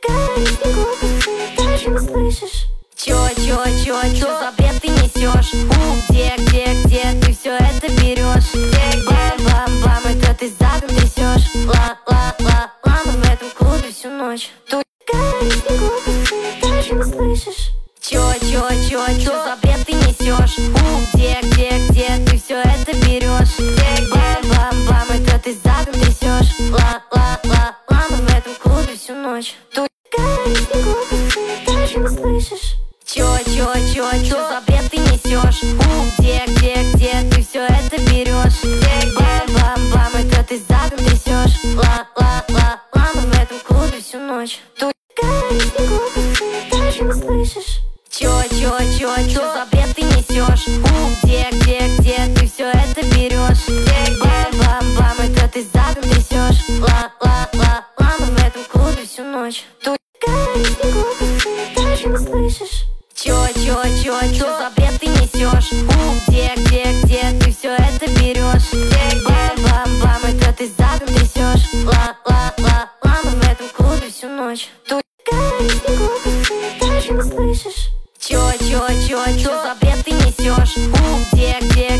Даже не слышишь. Чё за бред ты несешь? Где ты все это берешь? Бам-бам-бам, это ты задом трясешь. Ла-ла-ла-ла, мы в этом клубе всю ночь. Даже не слышишь. Чё за бред ты несешь? Где ты все это берешь? Бам-бам-бам, это ты задом трясешь. Ла-ла-ла-ла, мы в этом клубе всю ночь. Даже не слышишь. Чё за бред ты несешь? Где ты все это берешь? Бам-бам-бам, это ты задом трясешь. Ла-ла-ла-ла, мы в этом клубе всю ночь. Даже не слышишь. Чё за бред ты несешь? Где ты все это берешь? Бам-бам-бам, это ты задом трясешь. Ла-ла-ла-ла, мы в этом клубе всю ночь. Даже не слышишь. Чё за бред ты несешь? Где ты все это берешь? Бам-бам-бам, это ты задом трясешь. Ла-ла-ла-ла, мы в этом клубе всю ночь. Даже не слышишь. Чё за бред ты несешь? Где